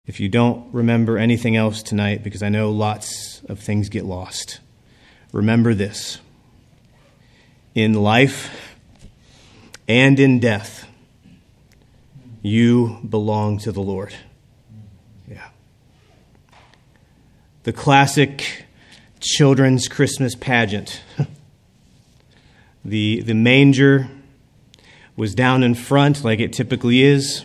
If you don't remember anything else tonight, because I know lots of things get lost, remember this. In life and in death, you belong to the Lord. Yeah. The classic children's Christmas pageant. The manger was down in front like it typically is.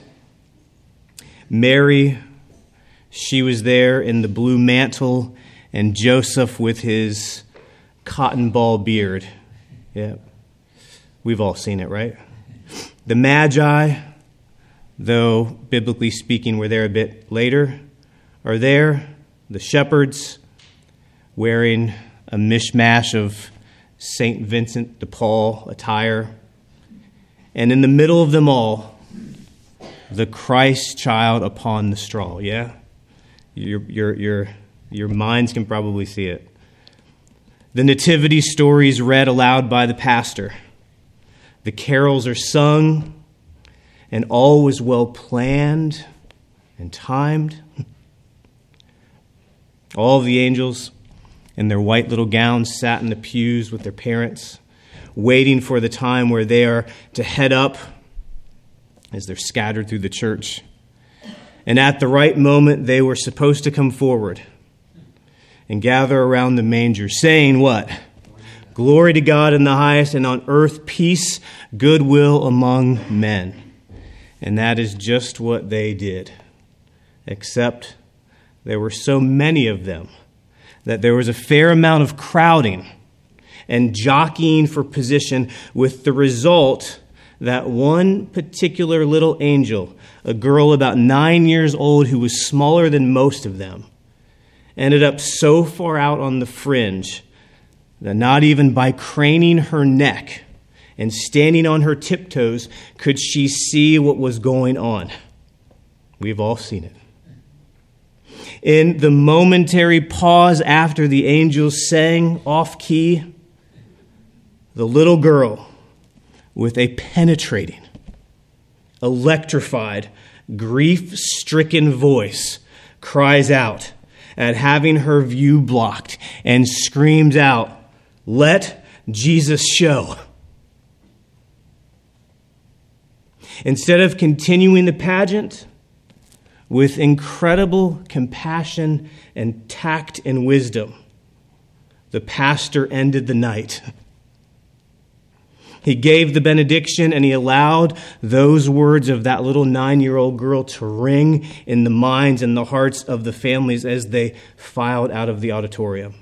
Mary, she was there in the blue mantle, and Joseph with his cotton ball beard. Yeah, we've all seen it, right? The Magi, though biblically speaking we're there a bit later, are there, the shepherds, wearing a mishmash of St. Vincent de Paul attire. And in the middle of them all, the Christ child upon the straw, yeah? Your minds can probably see it. The nativity stories read aloud by the pastor. The carols are sung, and all was well planned and timed. All of the angels in their white little gowns sat in the pews with their parents, waiting for the time where they are to head up as they're scattered through the church. And at the right moment, they were supposed to come forward and gather around the manger, saying what? Glory to God in the highest, and on earth peace, goodwill among men. And that is just what they did. Except there were so many of them that there was a fair amount of crowding and jockeying for position, with the result that one particular little angel, a girl about 9 years old who was smaller than most of them, ended up so far out on the fringe that not even by craning her neck and standing on her tiptoes could she see what was going on. We've all seen it. In the momentary pause after the angels sang off-key, the little girl, with a penetrating, electrified, grief-stricken voice, cries out at having her view blocked and screams out, "Let Jesus show." Instead of continuing the pageant, with incredible compassion and tact and wisdom, the pastor ended the night. He gave the benediction, and he allowed those words of that little 9-year-old girl to ring in the minds and the hearts of the families as they filed out of the auditorium.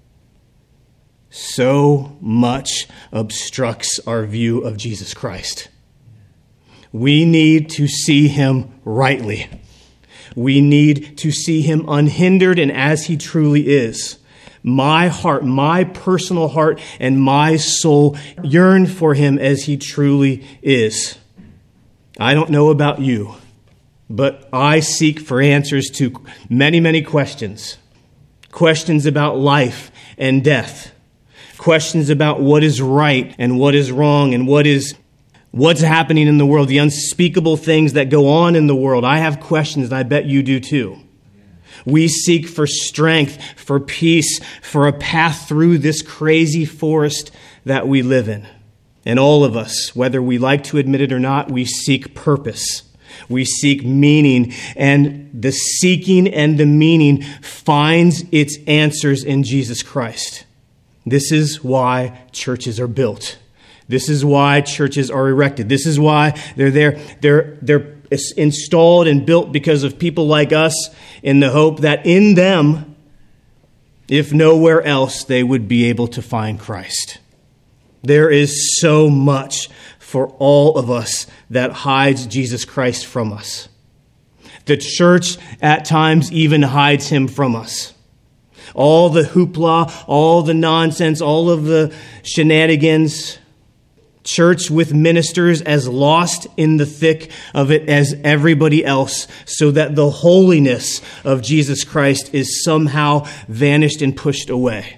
So much obstructs our view of Jesus Christ. We need to see him rightly. We need to see him unhindered and as he truly is. My heart, my personal heart, and my soul yearn for him as he truly is. I don't know about you, but I seek for answers to many, many questions. Questions about life and death. Questions about what is right and what is wrong and what's happening in the world, the unspeakable things that go on in the world. I have questions, and I bet you do too. We seek for strength, for peace, for a path through this crazy forest that we live in. And all of us, whether we like to admit it or not, we seek purpose. We seek meaning, and the seeking and the meaning finds its answers in Jesus Christ. This is why churches are built. This is why churches are erected. This is why they're there. They're installed and built because of people like us, in the hope that in them, if nowhere else, they would be able to find Christ. There is so much for all of us that hides Jesus Christ from us. The church at times even hides him from us. All the hoopla, all the nonsense, all of the shenanigans. Church with ministers as lost in the thick of it as everybody else, so that the holiness of Jesus Christ is somehow vanished and pushed away.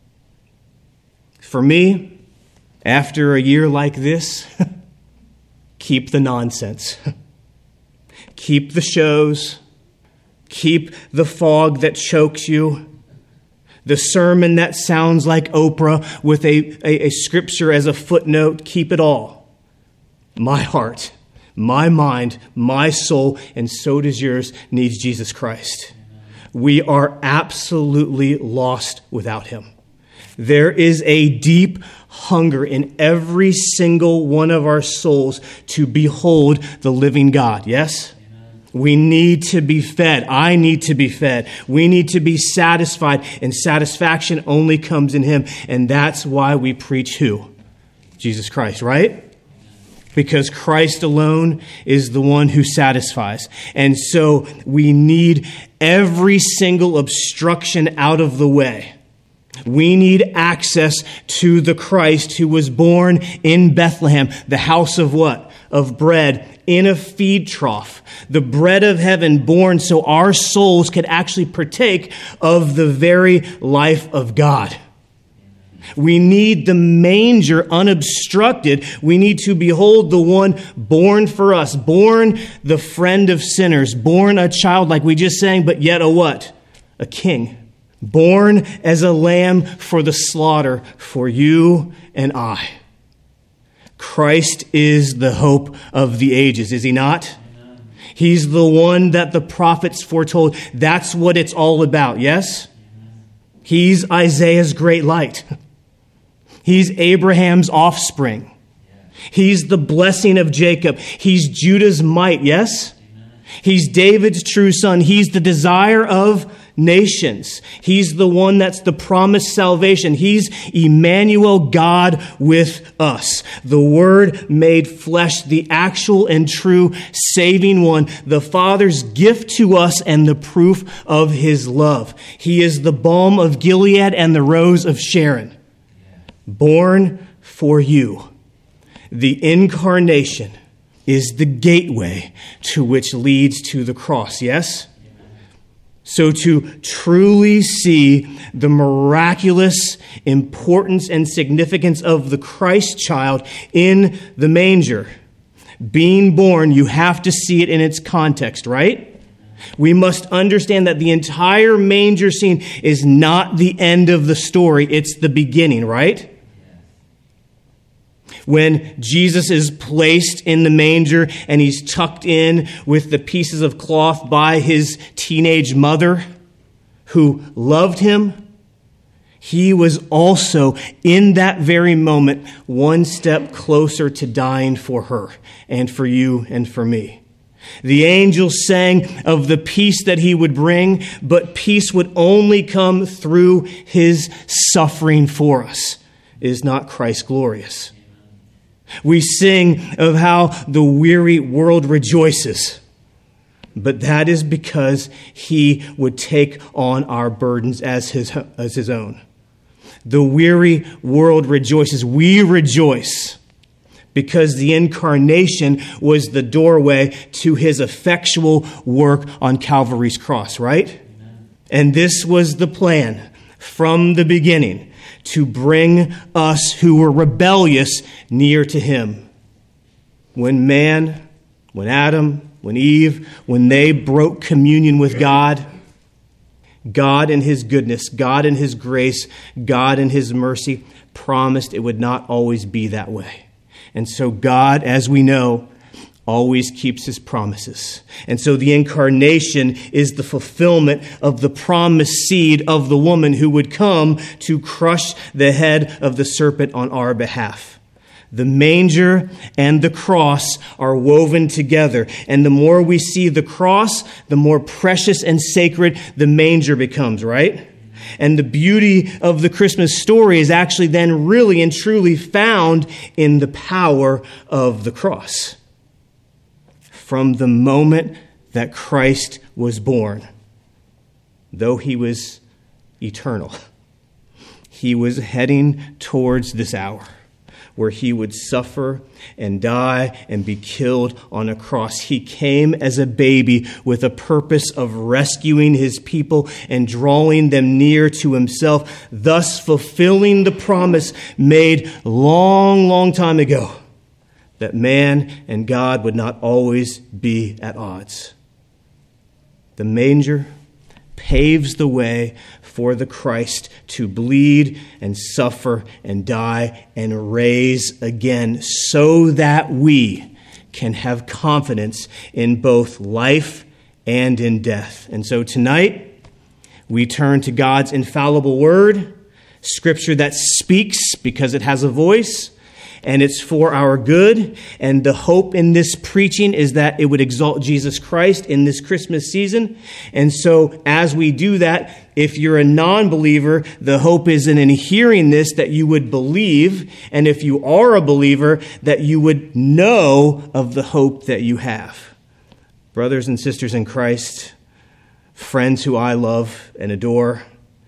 For me, after a year like this, keep the nonsense. Keep the shows. Keep the fog that chokes you. The sermon that sounds like Oprah with a scripture as a footnote. Keep it all. My heart, my mind, my soul, and so does yours, needs Jesus Christ. We are absolutely lost without him. There is a deep hunger in every single one of our souls to behold the living God. Yes? We need to be fed. I need to be fed. We need to be satisfied, and satisfaction only comes in him. And that's why we preach who? Jesus Christ, right? Because Christ alone is the one who satisfies. And so we need every single obstruction out of the way. We need access to the Christ who was born in Bethlehem, the house of what? Of bread in a feed trough. The bread of heaven born so our souls could actually partake of the very life of God. We need the manger unobstructed. We need to behold the one born for us, born the friend of sinners, born a child like we just sang, but yet a what? A king. Born as a lamb for the slaughter for you and I. Christ is the hope of the ages, is he not? Amen. He's the one that the prophets foretold. That's what it's all about, yes? Amen. He's Isaiah's great light. He's Abraham's offspring. He's the blessing of Jacob. He's Judah's might, yes? Amen. He's David's true son. He's the desire of nations. He's the one that's the promised salvation. He's Emmanuel, God with us. The Word made flesh, the actual and true saving one, the Father's gift to us and the proof of his love. He is the balm of Gilead and the rose of Sharon. Born for you. The incarnation is the gateway to which leads to the cross, yes? So to truly see the miraculous importance and significance of the Christ child in the manger, being born, you have to see it in its context, right? We must understand that the entire manger scene is not the end of the story, it's the beginning, right? When Jesus is placed in the manger and he's tucked in with the pieces of cloth by his teenage mother who loved him, he was also in that very moment one step closer to dying for her and for you and for me. The angels sang of the peace that he would bring, but peace would only come through his suffering for us. Is not Christ glorious? We sing of how the weary world rejoices, but that is because he would take on our burdens as his own. The weary world rejoices. We rejoice because the incarnation was the doorway to his effectual work on Calvary's cross, right? Amen. And this was the plan from the beginning, to bring us who were rebellious near to him. When Adam, when Eve, when they broke communion with God, God in his goodness, God in his grace, God in his mercy promised it would not always be that way. And so God, as we know, always keeps his promises. And so the incarnation is the fulfillment of the promised seed of the woman who would come to crush the head of the serpent on our behalf. The manger and the cross are woven together. And the more we see the cross, the more precious and sacred the manger becomes, right? And the beauty of the Christmas story is actually then really and truly found in the power of the cross. From the moment that Christ was born, though he was eternal, he was heading towards this hour where he would suffer and die and be killed on a cross. He came as a baby with a purpose of rescuing his people and drawing them near to himself, thus fulfilling the promise made long, long time ago that man and God would not always be at odds. the manger, paves the way for the Christ to bleed and suffer and die and raise again, so that we can have confidence in both life and in death. And so tonight, we turn to God's infallible word, Scripture that speaks because it has a voice, and it's for our good. And the hope in this preaching is that it would exalt Jesus Christ in this Christmas season. And so as we do that, if you're a non-believer, the hope is in hearing this that you would believe. And if you are a believer, that you would know of the hope that you have. Brothers and sisters in Christ, friends who I love and adore,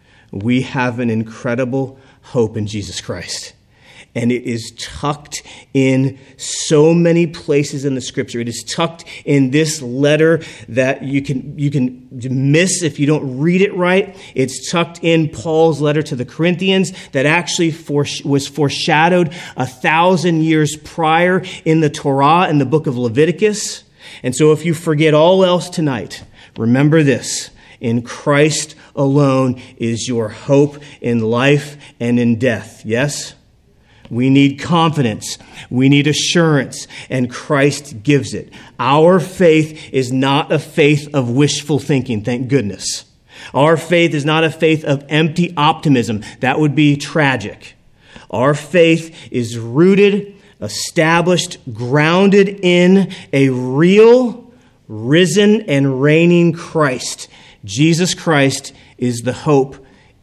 we have an incredible hope in Jesus Christ. And it is tucked in so many places in the Scripture. It is tucked in this letter that you can miss if you don't read it right. It's tucked in Paul's letter to the Corinthians that actually was foreshadowed 1,000 years prior in the Torah in the book of Leviticus. And so if you forget all else tonight, remember this: in Christ alone is your hope in life and in death. Yes? We need confidence. We need assurance, and Christ gives it. Our faith is not a faith of wishful thinking, thank goodness. Our faith is not a faith of empty optimism. That would be tragic. Our faith is rooted, established, grounded in a real, risen, and reigning Christ. Jesus Christ is the hope,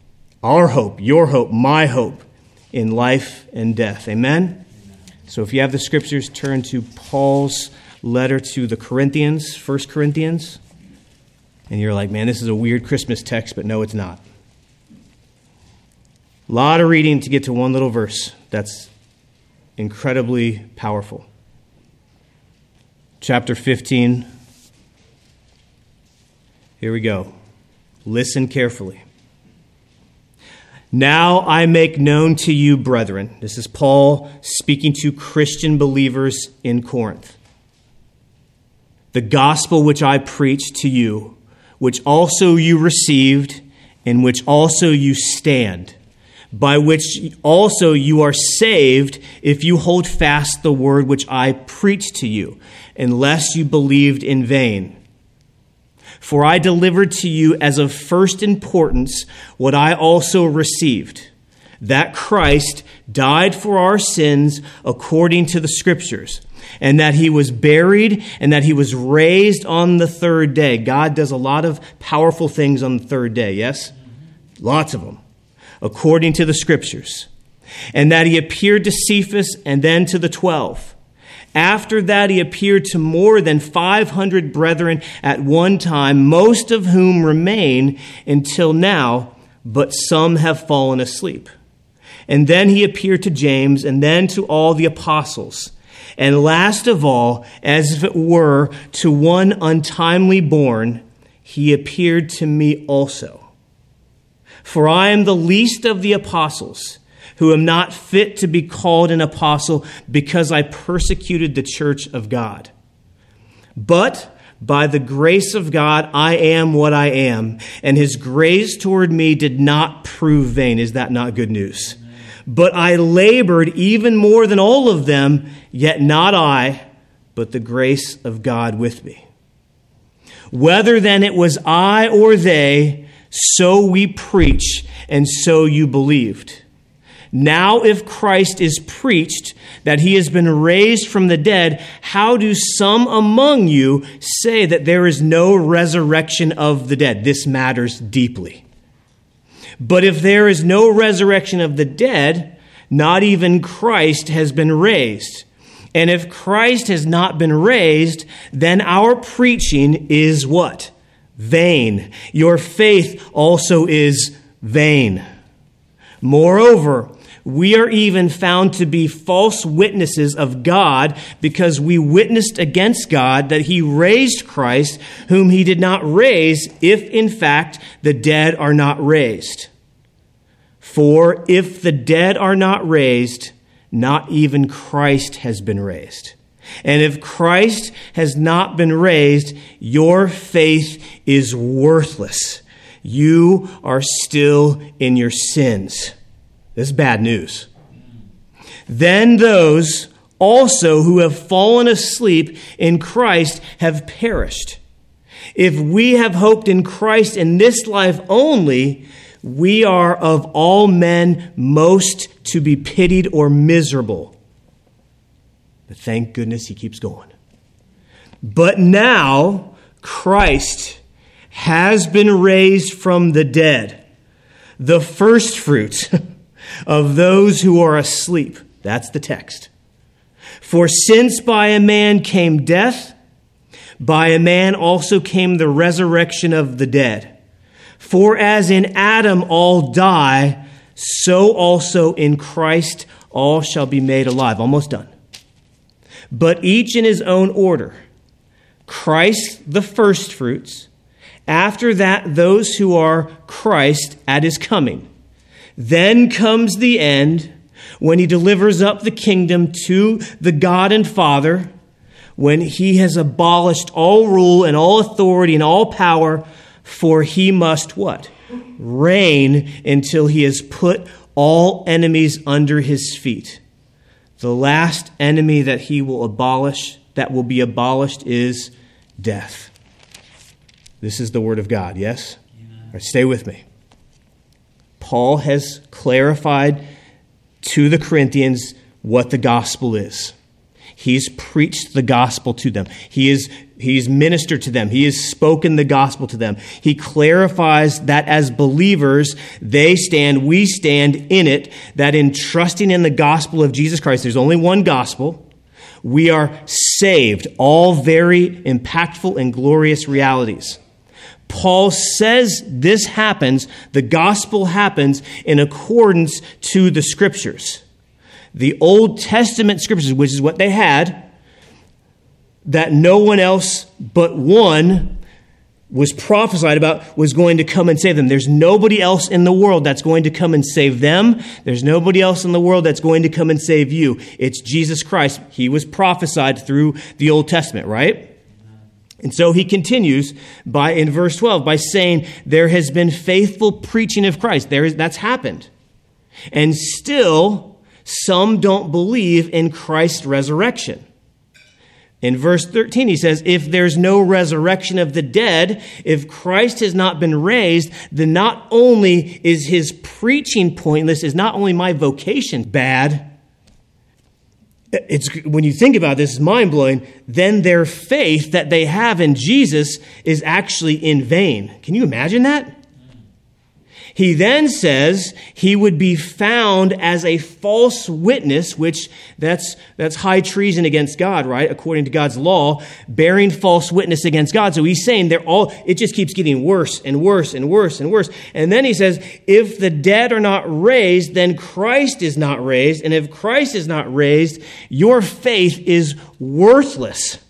our hope, your hope, my hope, in life and death. Amen? So if you have the Scriptures, turn to Paul's letter to the Corinthians, 1 Corinthians. And you're like, man, this is a weird Christmas text, but no, it's not. A lot of reading to get to one little verse that's incredibly powerful. Chapter 15. Here we go. Listen carefully. Now I make known to you, brethren. This is Paul speaking to Christian believers in Corinth. The gospel which I preached to you, which also you received, in which also you stand, by which also you are saved, if you hold fast the word which I preached to you, unless you believed in vain. For I delivered to you as of first importance what I also received, that Christ died for our sins according to the Scriptures, and that he was buried, and that he was raised on the third day. God does a lot of powerful things on the third day, yes? Lots of them. According to the Scriptures. And that he appeared to Cephas and then to the 12. After that, he appeared to more than 500 brethren at one time, most of whom remain until now, but some have fallen asleep. And then he appeared to James, and then to all the apostles. And last of all, as if it were to one untimely born, he appeared to me also. For I am the least of the apostles, who am not fit to be called an apostle, because I persecuted the church of God. But by the grace of God, I am what I am, and his grace toward me did not prove vain. Is that not good news? But I labored even more than all of them, yet not I, but the grace of God with me. Whether then it was I or they, so we preach, and so you believed. Now, if Christ is preached that he has been raised from the dead, how do some among you say that there is no resurrection of the dead? This matters deeply. But if there is no resurrection of the dead, not even Christ has been raised. And if Christ has not been raised, then our preaching is what? Vain. Your faith also is vain. Moreover, we are even found to be false witnesses of God, because we witnessed against God that he raised Christ, whom he did not raise, if in fact the dead are not raised. For if the dead are not raised, not even Christ has been raised. And if Christ has not been raised, your faith is worthless. You are still in your sins. This is bad news. Then those also who have fallen asleep in Christ have perished. If we have hoped in Christ in this life only, we are of all men most to be pitied or miserable. But thank goodness he keeps going. But now Christ has been raised from the dead, the first fruits of those who are asleep. That's the text. For since by a man came death, by a man also came the resurrection of the dead. For as in Adam all die, so also in Christ all shall be made alive. Almost done. But each in his own order. Christ the firstfruits. After that, those who are Christ at his coming. Then comes the end, when he delivers up the kingdom to the God and Father, when he has abolished all rule and all authority and all power, for he must what? Reign until he has put all enemies under his feet. The last enemy that he will abolish, that will be abolished, is death. This is the word of God, yes? All right, stay with me. Paul has clarified to the Corinthians what the gospel is. He's preached the gospel to them. He's ministered to them. He has spoken the gospel to them. He clarifies that as believers, we stand in it, that in trusting in the gospel of Jesus Christ, there's only one gospel, we are saved. All very impactful and glorious realities. Paul says this happens, the gospel happens in accordance to the scriptures. The Old Testament scriptures, which is what they had, that no one else but one was prophesied about was going to come and save them. There's nobody else in the world that's going to come and save them. There's nobody else in the world that's going to come and save you. It's Jesus Christ. He was prophesied through the Old Testament, right? And so he continues in verse 12 by saying there has been faithful preaching of Christ. That's happened. And still, some don't believe in Christ's resurrection. In verse 13, he says, if there's no resurrection of the dead, if Christ has not been raised, then not only is his preaching pointless, is not only my vocation bad, when you think about this, it's mind-blowing, then their faith that they have in Jesus is actually in vain. Can you imagine that? He then says he would be found as a false witness, which that's high treason against God, right? According to God's law, bearing false witness against God. So he's saying it just keeps getting worse and worse and worse and worse. And then he says, if the dead are not raised, then Christ is not raised. And if Christ is not raised, your faith is worthless.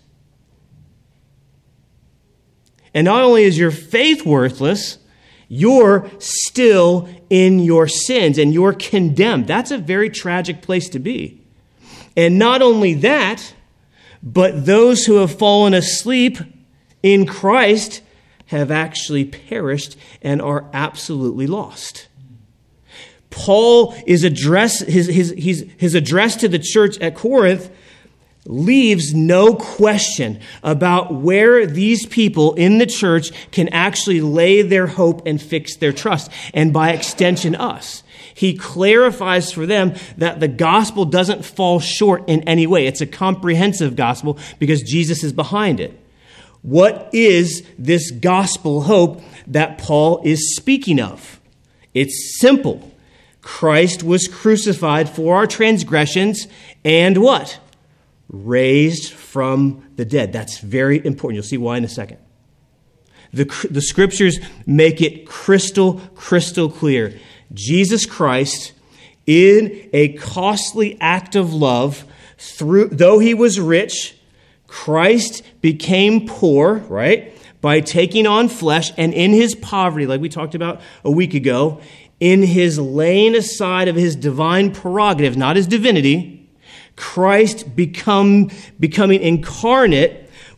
And not only is your faith worthless, you're still in your sins and you're condemned. That's a very tragic place to be. And not only that, but those who have fallen asleep in Christ have actually perished and are absolutely lost. Paul is his address to the church at Corinth leaves no question about where these people in the church can actually lay their hope and fix their trust, and by extension us. He clarifies for them that the gospel doesn't fall short in any way. It's a comprehensive gospel because Jesus is behind it. What is this gospel hope that Paul is speaking of? It's simple. Christ was crucified for our transgressions and what? Raised from the dead. That's very important. You'll see why in a second. The scriptures make it crystal clear. Jesus Christ, in a costly act of love, though he was rich, Christ became poor, right? By taking on flesh, and in his poverty, like we talked about a week ago, in his laying aside of his divine prerogative, not his divinity, Christ becoming incarnate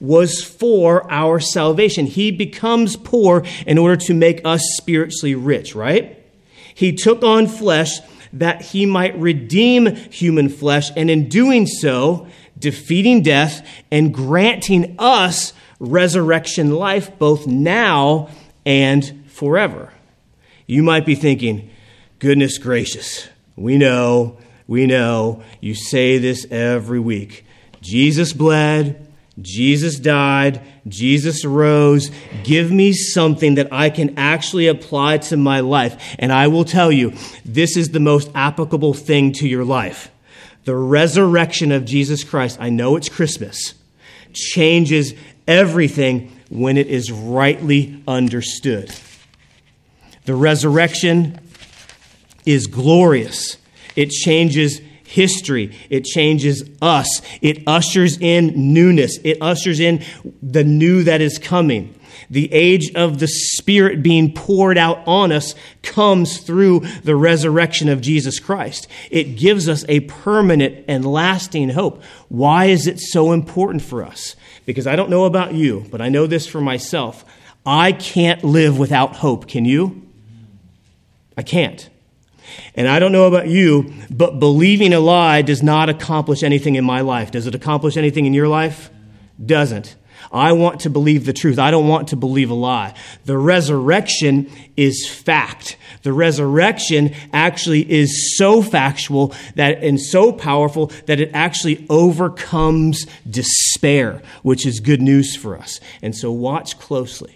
was for our salvation. He becomes poor in order to make us spiritually rich, right? He took on flesh that he might redeem human flesh, and in doing so, defeating death and granting us resurrection life both now and forever. You might be thinking, goodness gracious, we know, you say this every week. Jesus bled, Jesus died, Jesus rose. Give me something that I can actually apply to my life. And I will tell you, this is the most applicable thing to your life. The resurrection of Jesus Christ, I know it's Christmas, changes everything when it is rightly understood. The resurrection is glorious. It changes history. It changes us. It ushers in newness. It ushers in the new that is coming. The age of the Spirit being poured out on us comes through the resurrection of Jesus Christ. It gives us a permanent and lasting hope. Why is it so important for us? Because I don't know about you, but I know this for myself. I can't live without hope. Can you? I can't. And I don't know about you, but believing a lie does not accomplish anything in my life. Does it accomplish anything in your life? Doesn't. I want to believe the truth. I don't want to believe a lie. The resurrection is fact. The resurrection actually is so factual that and so powerful that it actually overcomes despair, which is good news for us. And so watch closely.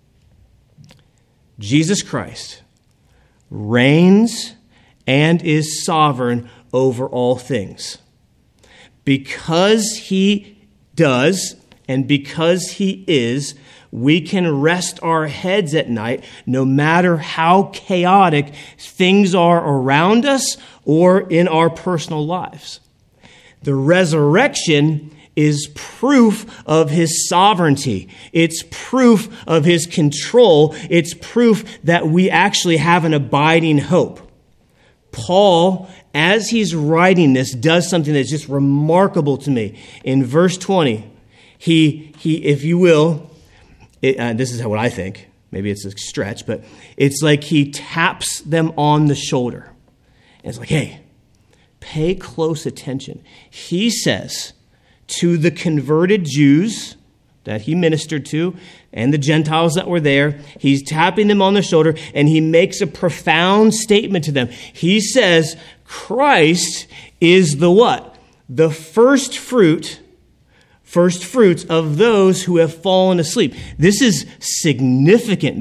Jesus Christ reigns and is sovereign over all things. Because he does, and because he is, we can rest our heads at night no matter how chaotic things are around us or in our personal lives. The resurrection is proof of his sovereignty. It's proof of his control. It's proof that we actually have an abiding hope. Paul, as he's writing this, does something that's just remarkable to me. In verse 20, he if you will, this is what I think. Maybe it's a stretch, but it's like he taps them on the shoulder. And it's like, hey, pay close attention. He says to the converted Jews that he ministered to and the Gentiles that were there, he's tapping them on the shoulder and he makes a profound statement to them. He says, Christ is the what? The first fruits of those who have fallen asleep. This is significant.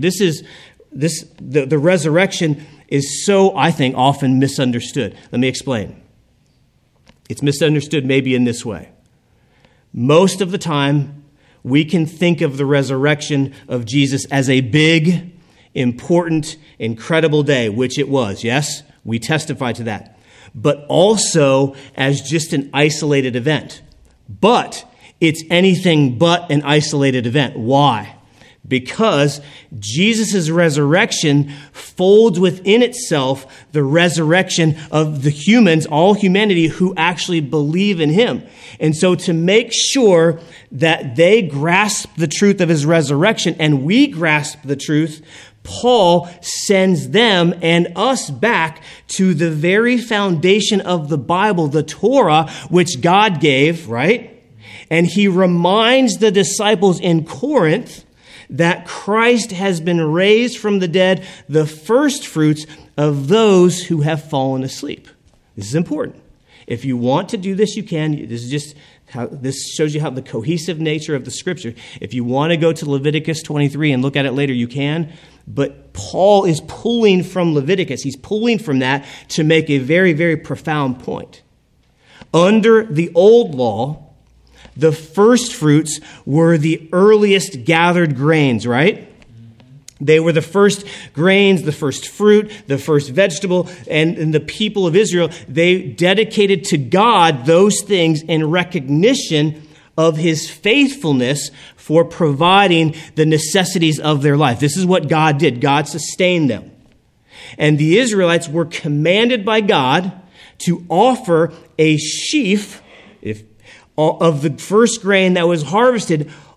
The resurrection is so, I think, often misunderstood. Let me explain. It's misunderstood maybe in this way. Most of the time, we can think of the resurrection of Jesus as a big, important, incredible day, which it was. Yes, we testify to that. But also as just an isolated event. But it's anything but an isolated event. Why? Because Jesus' resurrection folds within itself the resurrection of the humans, all humanity who actually believe in him. And so to make sure that they grasp the truth of his resurrection and we grasp the truth, Paul sends them and us back to the very foundation of the Bible, the Torah, which God gave, right? And he reminds the disciples in Corinth that Christ has been raised from the dead, the first fruits of those who have fallen asleep. This is important. If you want to do this, you can. This shows you how the cohesive nature of the Scripture. If you want to go to Leviticus 23 and look at it later, you can. But Paul is pulling from Leviticus. He's pulling from that to make a very, very profound point. Under the old law, the first fruits were the earliest gathered grains, right? They were the first grains, the first fruit, the first vegetable, and the people of Israel, they dedicated to God those things in recognition of his faithfulness for providing the necessities of their life. This is what God did. God sustained them. And the Israelites were commanded by God to offer a sheaf of the first grain that was harvested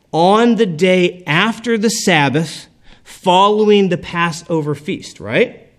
on the day after the Sabbath, following the Passover feast, right?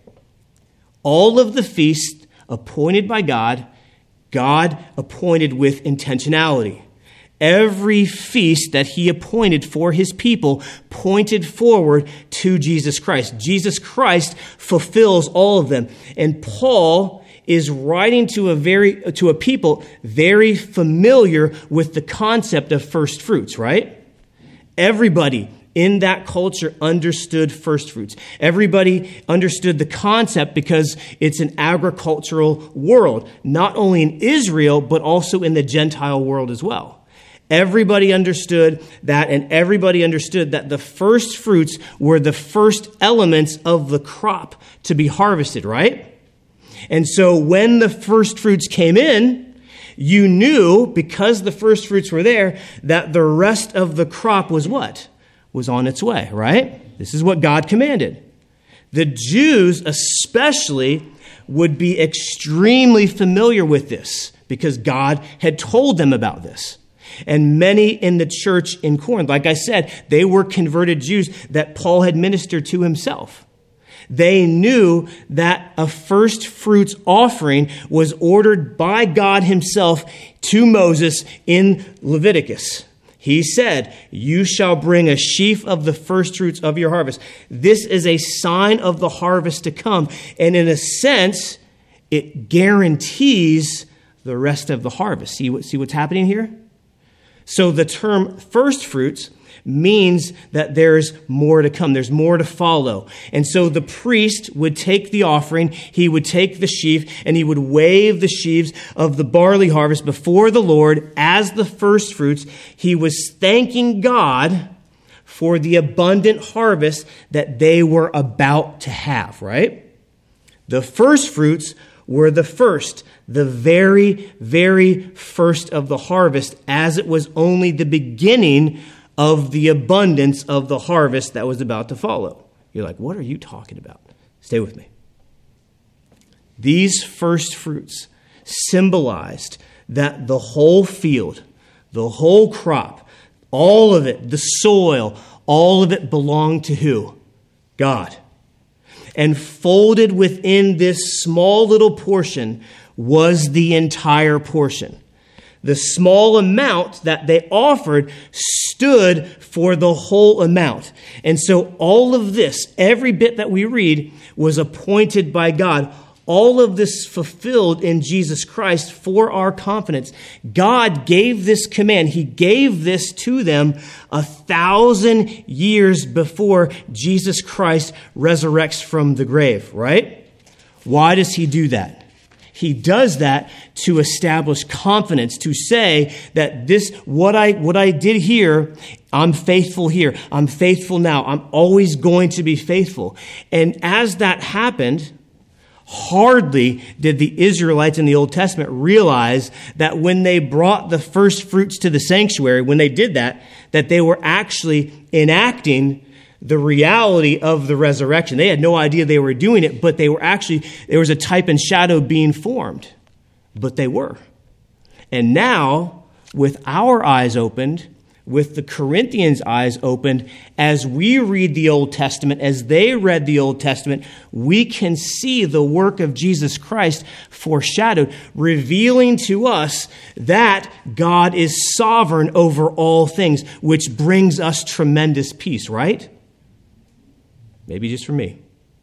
All of the feasts appointed by God, God appointed with intentionality. Every feast that he appointed for his people pointed forward to Jesus Christ. Jesus Christ fulfills all of them. And Paul is writing to a people very familiar with the concept of first fruits, right? Everybody in that culture understood first fruits. Everybody understood the concept because it's an agricultural world, not only in Israel, but also in the Gentile world as well. Everybody understood that, and everybody understood that the first fruits were the first elements of the crop to be harvested, right? And so when the first fruits came in, you knew, because the first fruits were there, that the rest of the crop was what? Was on its way, right? This is what God commanded. The Jews especially would be extremely familiar with this because God had told them about this. And many in the church in Corinth, like I said, they were converted Jews that Paul had ministered to himself. They knew that a first fruits offering was ordered by God himself to Moses in Leviticus. He said, "You shall bring a sheaf of the first fruits of your harvest." This is a sign of the harvest to come. And in a sense, it guarantees the rest of the harvest. See what's happening here? So the term first fruits means that there's more to come. There's more to follow. And so the priest would take the offering, he would take the sheaf, and he would wave the sheaves of the barley harvest before the Lord as the first fruits. He was thanking God for the abundant harvest that they were about to have, right? The first fruits were the first, the very, very first of the harvest, as it was only the beginning of the abundance of the harvest that was about to follow. You're like, what are you talking about? Stay with me. These first fruits symbolized that the whole field, the whole crop, all of it, the soil, all of it belonged to who? God. And folded within this small little portion was the entire portion. The small amount that they offered stood for the whole amount. And so all of this, every bit that we read, was appointed by God. All of this fulfilled in Jesus Christ for our confidence. God gave this command. He gave this to them 1,000 years before Jesus Christ resurrects from the grave, right? Why does he do that? He does that to establish confidence, to say that this, what I did here, I'm faithful here. I'm faithful now. I'm always going to be faithful. And as that happened, hardly did the Israelites in the Old Testament realize that when they brought the first fruits to the sanctuary, when they did that they were actually enacting the reality of the resurrection. They had no idea they were doing it, but there was a type and shadow being formed. But they were. And now, with our eyes opened, with the Corinthians' eyes opened, as we read the Old Testament, as they read the Old Testament, we can see the work of Jesus Christ foreshadowed, revealing to us that God is sovereign over all things, which brings us tremendous peace, right? Maybe just for me.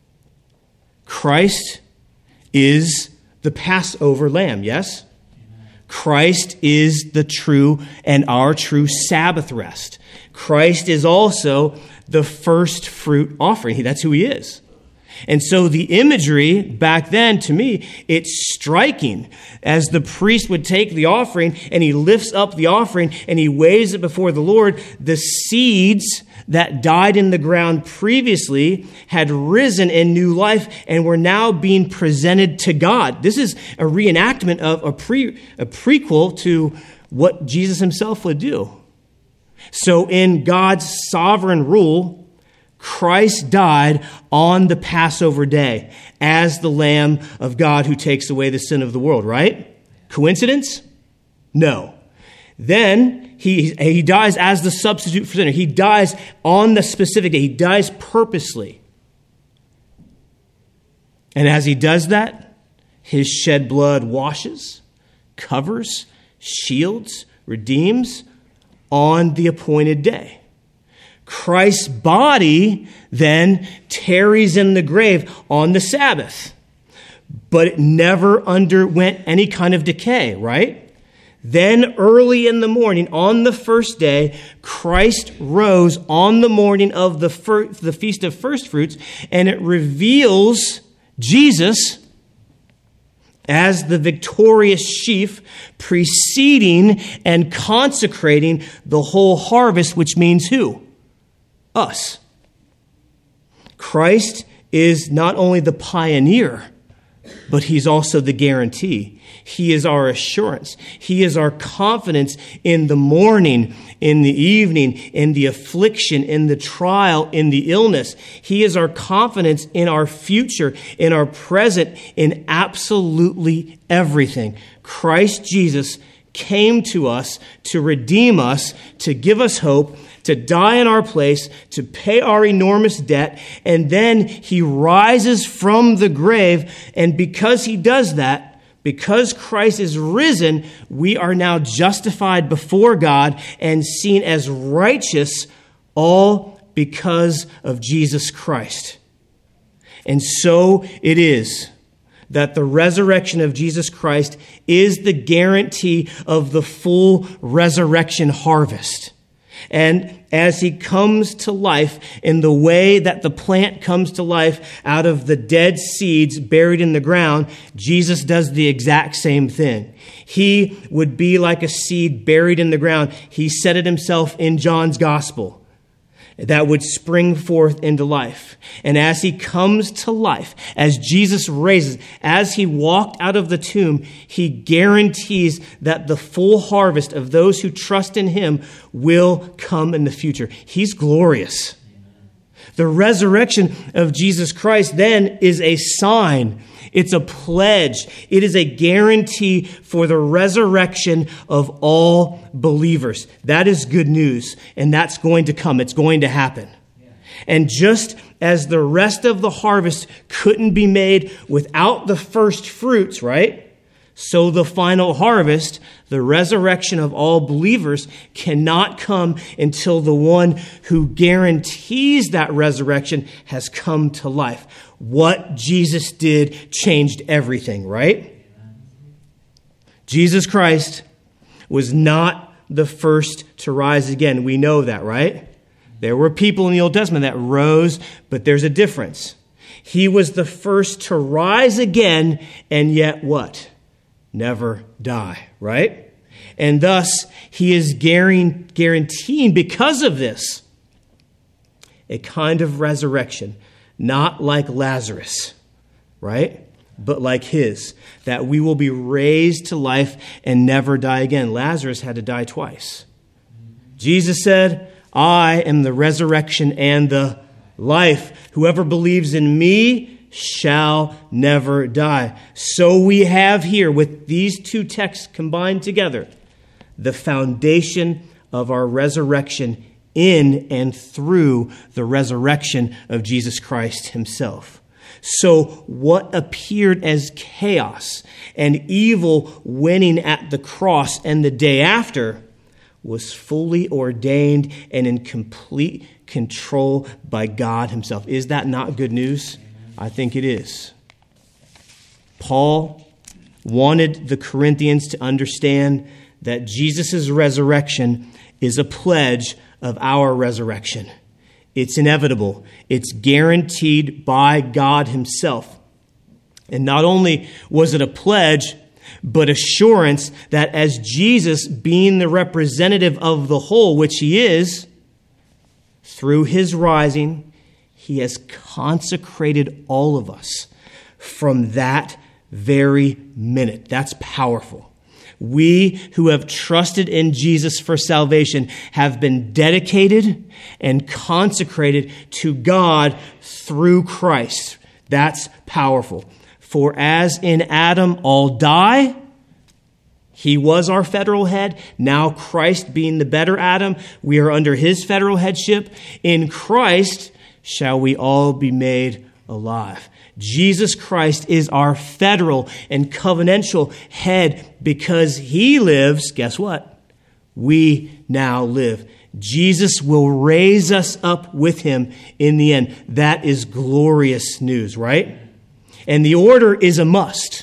Christ is the Passover lamb, yes? Christ is the true and our true Sabbath rest. Christ is also the first fruit offering. That's who he is. And so the imagery back then, to me, it's striking. As the priest would take the offering and he lifts up the offering and he waves it before the Lord, the seeds that died in the ground previously had risen in new life and were now being presented to God. This is a reenactment of a prequel to what Jesus himself would do. So in God's sovereign rule, Christ died on the Passover day as the Lamb of God who takes away the sin of the world, right? Coincidence? No. Then he dies as the substitute for sinner. He dies on the specific day. He dies purposely. And as he does that, his shed blood washes, covers, shields, redeems on the appointed day. Christ's body then tarries in the grave on the Sabbath, but it never underwent any kind of decay, right? Then early in the morning, on the first day, Christ rose on the morning of the Feast of First Fruits, and it reveals Jesus as the victorious sheaf preceding and consecrating the whole harvest, which means who? Us. Christ is not only the pioneer, but he's also the guarantee. He is our assurance. He is our confidence in the morning, in the evening, in the affliction, in the trial, in the illness. He is our confidence in our future, in our present, in absolutely everything. Christ Jesus came to us to redeem us, to give us hope, to die in our place, to pay our enormous debt, and then he rises from the grave, and because he does that, because Christ is risen, we are now justified before God and seen as righteous, all because of Jesus Christ. And so it is that the resurrection of Jesus Christ is the guarantee of the full resurrection harvest. And as he comes to life in the way that the plant comes to life out of the dead seeds buried in the ground, Jesus does the exact same thing. He would be like a seed buried in the ground. He said it himself in John's gospel, that would spring forth into life. And as he comes to life, as Jesus raises, as he walked out of the tomb, he guarantees that the full harvest of those who trust in him will come in the future. He's glorious. The resurrection of Jesus Christ then is a sign. It's a pledge. It is a guarantee for the resurrection of all believers. That is good news, and that's going to come. It's going to happen. And just as the rest of the harvest couldn't be made without the first fruits, right? So the final harvest, the resurrection of all believers, cannot come until the one who guarantees that resurrection has come to life. What Jesus did changed everything, right? Jesus Christ was not the first to rise again. We know that, right? There were people in the Old Testament that rose, but there's a difference. He was the first to rise again, and yet what? Never die, right? And thus, he is guaranteeing, because of this, a kind of resurrection, not like Lazarus, right? But like his, that we will be raised to life and never die again. Lazarus had to die twice. Jesus said, I am the resurrection and the life. Whoever believes in me shall never die. So we have here, with these two texts combined together, the foundation of our resurrection in and through the resurrection of Jesus Christ himself. So what appeared as chaos and evil winning at the cross and the day after was fully ordained and in complete control by God himself. Is that not good news? I think it is. Paul wanted the Corinthians to understand that Jesus' resurrection is a pledge of our resurrection. It's inevitable. It's guaranteed by God himself. And not only was it a pledge, but assurance that as Jesus, being the representative of the whole, which he is, through his rising, he has consecrated all of us from that very minute. That's powerful. We who have trusted in Jesus for salvation have been dedicated and consecrated to God through Christ. That's powerful. For as in Adam all die, He was our federal head. Now Christ being the better Adam, we are under his federal headship. In Christ shall we all be made alive. Jesus Christ is our federal and covenantal head because he lives. Guess what? We now live. Jesus will raise us up with him in the end. That is glorious news, right? And the order is a must.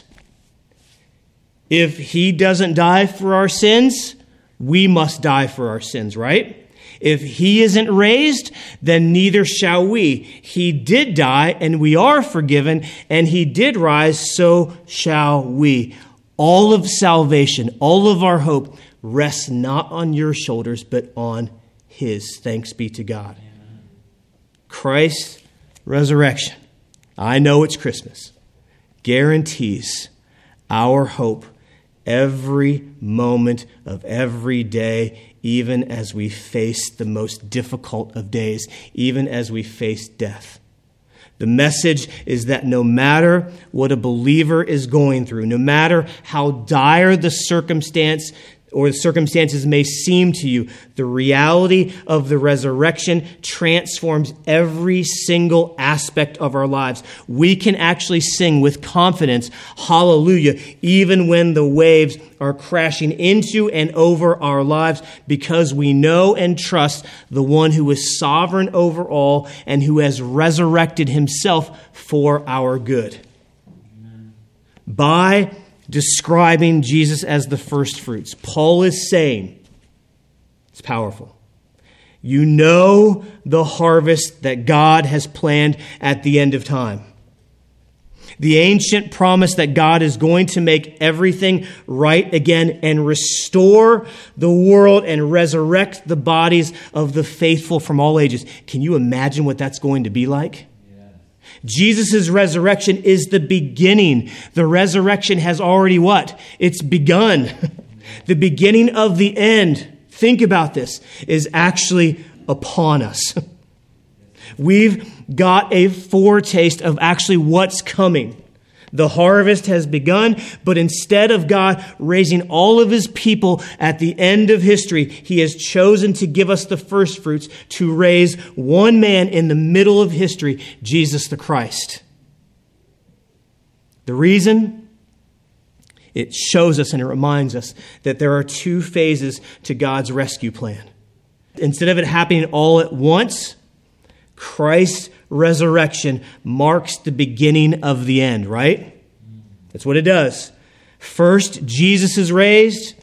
If he doesn't die for our sins, we must die for our sins, right? If he isn't raised, then neither shall we. He did die, and we are forgiven, and he did rise, so shall we. All of salvation, all of our hope rests not on your shoulders, but on his. Thanks be to God. Christ's resurrection, I know it's Christmas, guarantees our hope every moment of every day, even as we face the most difficult of days, even as we face death. The message is that no matter what a believer is going through, no matter how dire the circumstance or the circumstances may seem to you, the reality of the resurrection transforms every single aspect of our lives. We can actually sing with confidence, hallelujah, even when the waves are crashing into and over our lives, because we know and trust the one who is sovereign over all and who has resurrected himself for our good. By describing Jesus as the first fruits, Paul is saying, it's powerful, you know the harvest that God has planned at the end of time. The ancient promise that God is going to make everything right again and restore the world and resurrect the bodies of the faithful from all ages. Can you imagine what that's going to be like? Jesus' resurrection is the beginning. The resurrection has already what? It's begun. The beginning of the end, think about this, is actually upon us. We've got a foretaste of actually what's coming. The harvest has begun, but instead of God raising all of his people at the end of history, he has chosen to give us the first fruits, to raise one man in the middle of history, Jesus the Christ. The reason? It shows us and it reminds us that there are two phases to God's rescue plan. Instead of it happening all at once, Christ's resurrection marks the beginning of the end, right? That's what it does. First, Jesus is raised.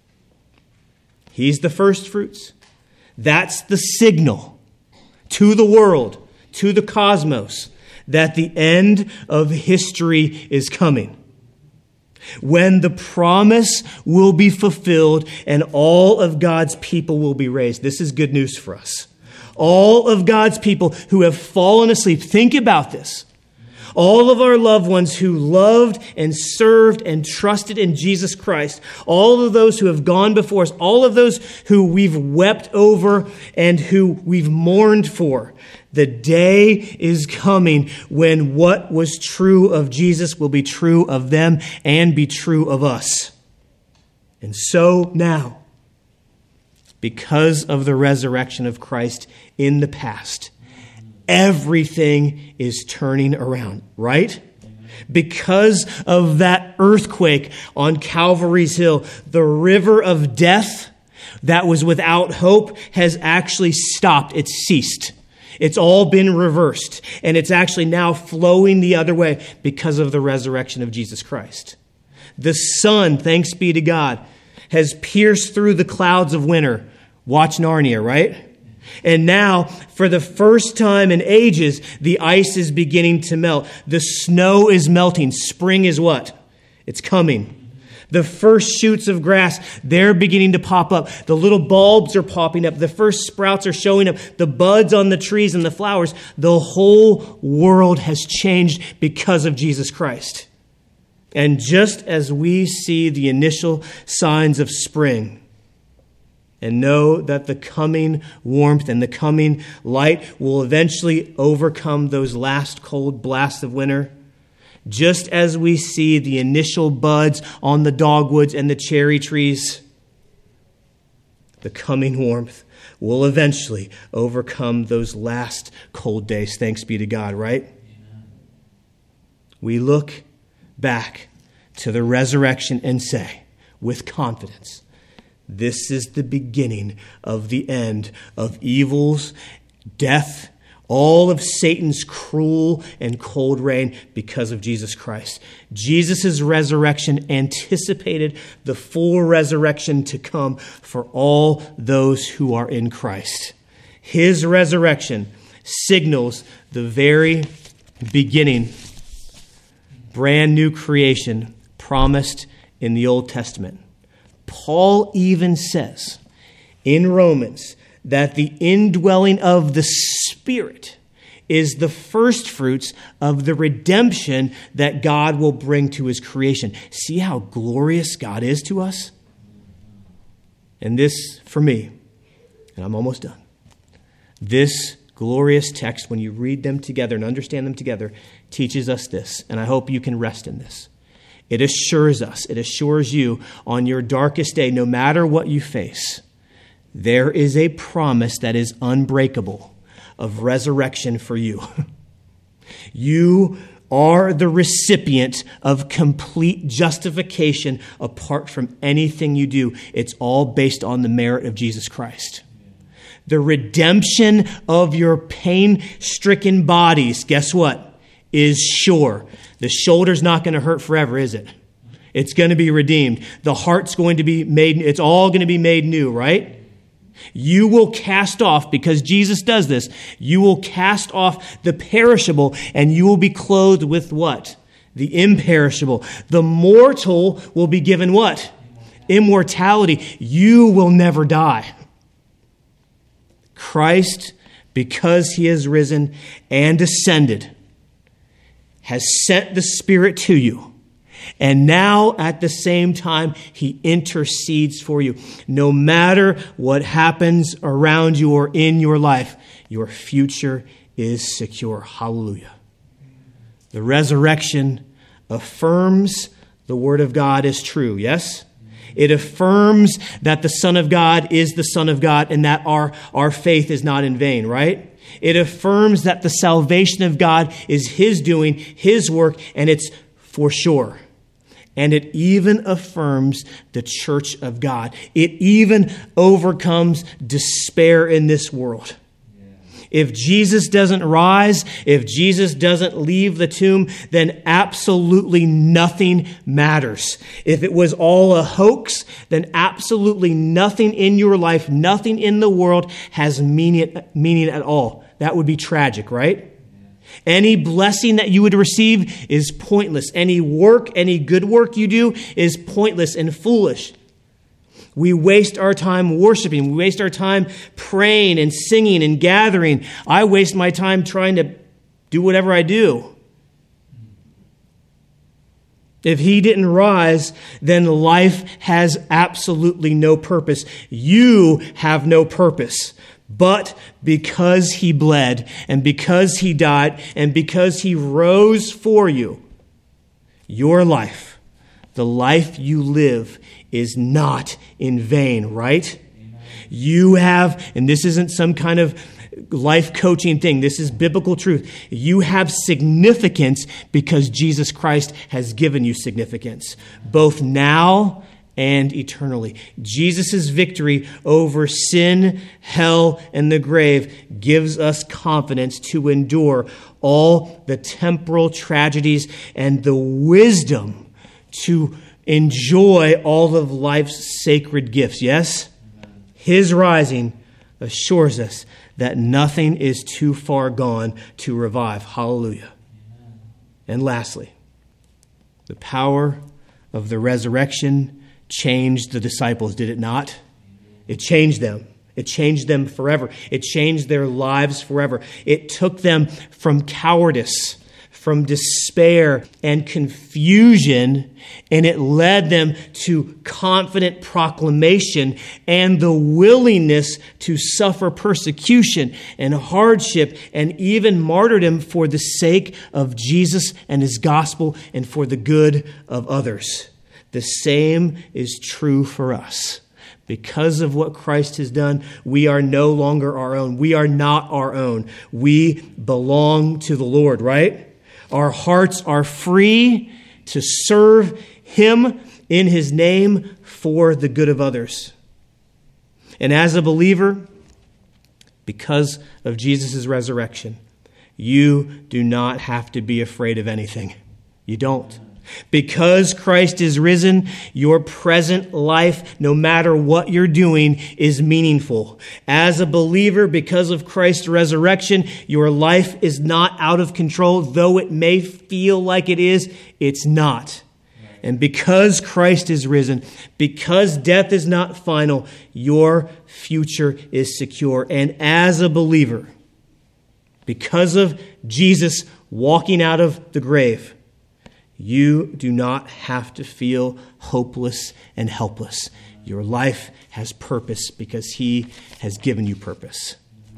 He's the first fruits. That's the signal to the world, to the cosmos, that the end of history is coming. When the promise will be fulfilled and all of God's people will be raised. This is good news for us. All of God's people who have fallen asleep. Think about this. All of our loved ones who loved and served and trusted in Jesus Christ. All of those who have gone before us. All of those who we've wept over and who we've mourned for. The day is coming when what was true of Jesus will be true of them and be true of us. And so now, because of the resurrection of Christ in the past, everything is turning around, right? Because of that earthquake on Calvary's Hill, the river of death that was without hope has actually stopped. It's ceased. It's all been reversed. And it's actually now flowing the other way because of the resurrection of Jesus Christ. The sun, thanks be to God, has pierced through the clouds of winter. Watch Narnia, right? And now, for the first time in ages, the ice is beginning to melt. The snow is melting. Spring is what? It's coming. The first shoots of grass, they're beginning to pop up. The little bulbs are popping up. The first sprouts are showing up. The buds on the trees and the flowers. The whole world has changed because of Jesus Christ. And just as we see the initial signs of spring, and know that the coming warmth and the coming light will eventually overcome those last cold blasts of winter, just as we see the initial buds on the dogwoods and the cherry trees, the coming warmth will eventually overcome those last cold days. Thanks be to God, right? Amen. We look back to the resurrection and say, with confidence, this is the beginning of the end of evils, death, all of Satan's cruel and cold reign because of Jesus Christ. Jesus' resurrection anticipated the full resurrection to come for all those who are in Christ. His resurrection signals the very beginning, brand new creation promised in the Old Testament. Paul even says in Romans that the indwelling of the Spirit is the first fruits of the redemption that God will bring to his creation. See how glorious God is to us? And this, for me, and I'm almost done, this glorious text, when you read them together and understand them together, teaches us this, and I hope you can rest in this. It assures us, it assures you on your darkest day, no matter what you face, there is a promise that is unbreakable of resurrection for you. You are the recipient of complete justification apart from anything you do. It's all based on the merit of Jesus Christ. The redemption of your pain-stricken bodies, guess what, is sure. The shoulder's not going to hurt forever, is it? It's going to be redeemed. The heart's going to be made, it's all going to be made new, right? You will cast off, because Jesus does this, you will cast off the perishable and you will be clothed with what? The imperishable. The mortal will be given what? Immortality. You will never die. Christ, because he has risen and ascended, has sent the Spirit to you. And now, at the same time, he intercedes for you. No matter what happens around you or in your life, your future is secure. Hallelujah. The resurrection affirms the Word of God is true, yes? It affirms that the Son of God is the Son of God and that our faith is not in vain, right? It affirms that the salvation of God is his doing, his work, and it's for sure. And it even affirms the church of God. It even overcomes despair in this world. If Jesus doesn't rise, if Jesus doesn't leave the tomb, then absolutely nothing matters. If it was all a hoax, then absolutely nothing in your life, nothing in the world has meaning at all. That would be tragic, right? Any blessing that you would receive is pointless. Any work, any good work you do is pointless and foolish. We waste our time worshiping. We waste our time praying and singing and gathering. I waste my time trying to do whatever I do. If he didn't rise, then life has absolutely no purpose. You have no purpose. But because he bled, and because he died, and because he rose for you, your life, the life you live, is not in vain, right? Amen. You have, and this isn't some kind of life coaching thing, this is biblical truth. You have significance because Jesus Christ has given you significance, both now and eternally. Jesus' victory over sin, hell, and the grave gives us confidence to endure all the temporal tragedies and the wisdom to enjoy all of life's sacred gifts. Yes? Amen. His rising assures us that nothing is too far gone to revive. Hallelujah. Amen. And lastly, the power of the resurrection changed the disciples, did it not? It changed them. It changed them forever. It changed their lives forever. It took them from cowardice, from despair and confusion, and it led them to confident proclamation and the willingness to suffer persecution and hardship and even martyrdom for the sake of Jesus and his gospel and for the good of others. The same is true for us. Because of what Christ has done, we are no longer our own. We are not our own. We belong to the Lord, right? Our hearts are free to serve him in his name for the good of others. And as a believer, because of Jesus' resurrection, you do not have to be afraid of anything. You don't. Because Christ is risen, your present life, no matter what you're doing, is meaningful. As a believer, because of Christ's resurrection, your life is not out of control. Though it may feel like it is, it's not. And because Christ is risen, because death is not final, your future is secure. And as a believer, because of Jesus walking out of the grave, you do not have to feel hopeless and helpless. Your life has purpose because he has given you purpose.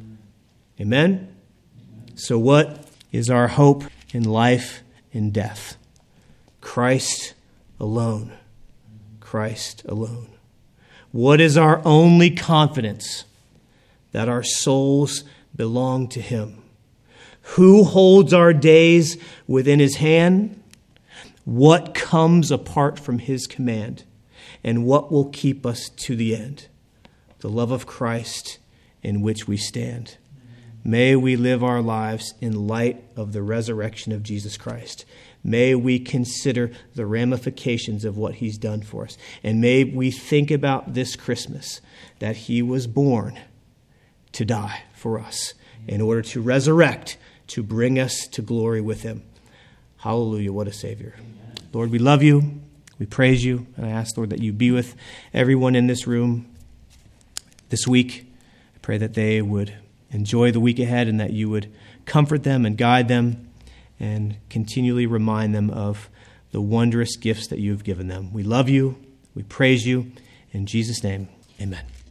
Amen? So what is our hope in life and death? Christ alone. Christ alone. What is our only confidence? That our souls belong to him. Who holds our days within his hand? What comes apart from his command? And what will keep us to the end? The love of Christ in which we stand. May we live our lives in light of the resurrection of Jesus Christ. May we consider the ramifications of what he's done for us. And may we think about this Christmas that he was born to die for us in order to resurrect, to bring us to glory with him. Hallelujah, what a Savior. Lord, we love you. We praise you. And I ask, Lord, that you be with everyone in this room this week. I pray that they would enjoy the week ahead and that you would comfort them and guide them and continually remind them of the wondrous gifts that you have given them. We love you. We praise you. In Jesus' name, amen.